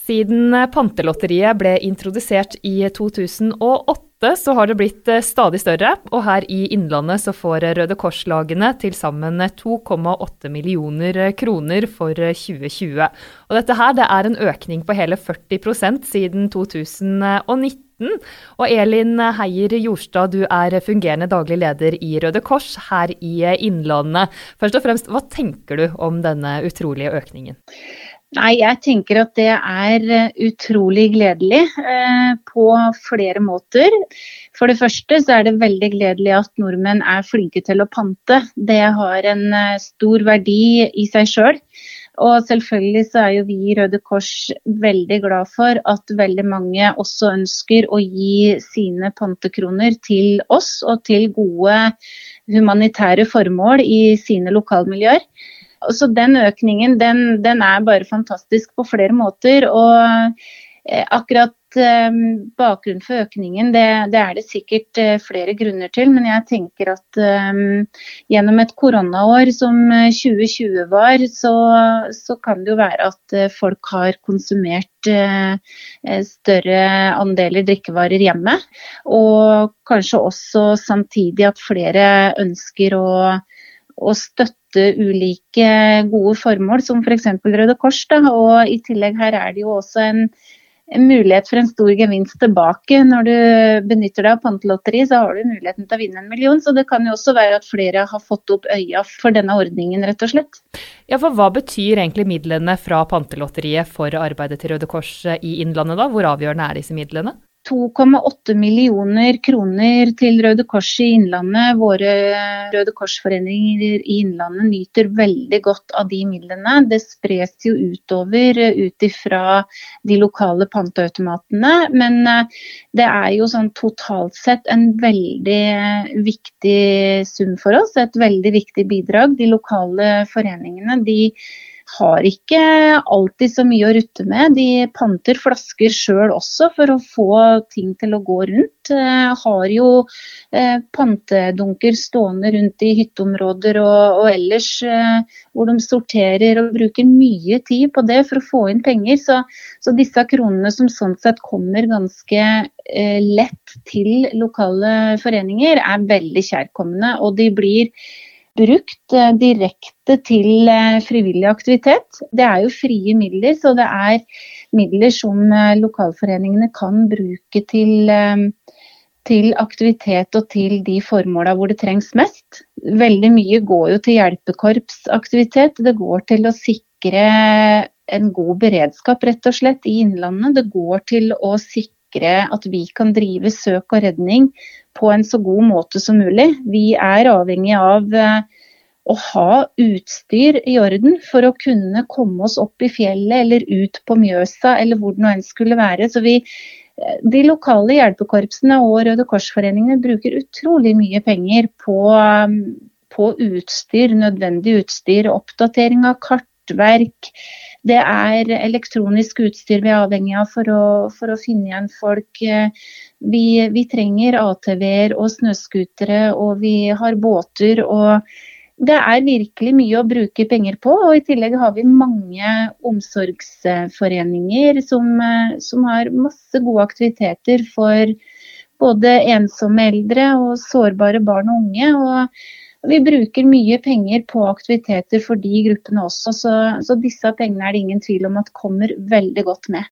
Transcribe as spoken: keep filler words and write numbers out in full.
Siden Pantelotteriet ble introdusert i to tusen og åtte, så har det blitt stadig større, og her i Innlandet så får Røde Kors-lagene til sammen to komma åtte millioner kroner for tjue tjue. Og dette her, det er en økning på hele førti prosent siden to tusen og nitten. Og Elin Heier Jorstad, du er fungerende daglig leder i Røde Kors her i Innlandet. Først og fremst, hva tenker du om denne utrolige økningen? Nei, jeg tenker at det er utrolig gledelig eh, på flere måter. For det første så er det veldig gledelig at nordmenn er flinke til å pante. Det har en eh, stor verdi i seg selv. Og selvfølgelig så er jo vi i Røde Kors veldig glad for at veldig mange også ønsker å gi sine pantekroner til oss og til gode humanitære formål i sine lokalmiljøer. Så den økningen, den, den er bare fantastisk på flere måter, og eh, akkurat eh, bakgrunnen for økningen, det, det er det sikkert eh, flere grunner til, men jeg tenker at eh, gjennom et koronaår som tjue tjue var, så, så kan det jo være at eh, folk har konsumert eh, større andeler drikkevarer hjemme, og kanskje også samtidig at flere ønsker å å støtte ulike gode formål, som for eksempel Røde Kors. Da. Og i tillegg her er det jo også en, en mulighet for en stor gevinst tilbake. Når du benytter deg av pantelotteri, så har du muligheten til å vinne en million. Så det kan jo også være at flere har fått opp øya for denne ordningen, rett og slett. Ja, for hva betyr egentlig midlene fra pantelotteriet for arbeidet til Røde Kors i Innlandet da? Hvor avgjørende er disse midlene? to komma åtte millioner kroner til Røde Kors i Innlandet. Våre Røde Kors-foreninger i Innlandet nyter veldig godt av de midlene. Det spres jo utover ut ifra de lokale panteautomatene, men det er jo sånn totalt sett en veldig viktig sum for oss, et veldig viktig bidrag. De lokale foreningene, de har ikke alltid så mye å rutte med. De panter flasker selv også for å få ting til å gå rundt. Eh, har jo eh, pantedunker stående rundt i hytteområder og, og ellers eh, hvor de sorterer og bruker mye tid på det for å få inn penger. Så, så disse kronene som sånn sett kommer ganske eh, lett til lokale foreninger er veldig kjærkomne, og de blir brukt eh, direkte til eh, frivillig aktivitet. Det er jo frie midler, så det er midler som eh, lokalforeningene kan bruke til, eh, til aktivitet og til de formålene hvor det trengs mest. Veldig mye går jo til hjelpekorpsaktivitet. Det går til å sikre en god beredskap, rett og slett, i Innlandet. Det går til å sikre at vi kan drive søk og redning på en så god måte som mulig. Vi er avhengig av å ha utstyr i orden for å kunne komme oss opp i fjellet eller ut på Mjøsa eller hvor det nå enn skulle være. Så vi, de lokale hjelpekorpsene og Røde Kors-foreningene bruker utrolig mye penger på, på utstyr, nødvendig utstyr, oppdatering av kartverk. Det er elektronisk utstyr vi er avhengig av for å, for å finne igjen folk. Vi, vi trenger A T V-er og snøskutere, og vi har båter. Og det er virkelig mye å bruke penger på. Og i tillegg har vi mange omsorgsforeninger som, som har masse gode aktiviteter for både ensomme eldre og sårbare barn og unge. Og vi bruker mye penger på aktiviteter for de gruppene også, så, så disse pengene er det ingen tvil om at kommer veldig godt med.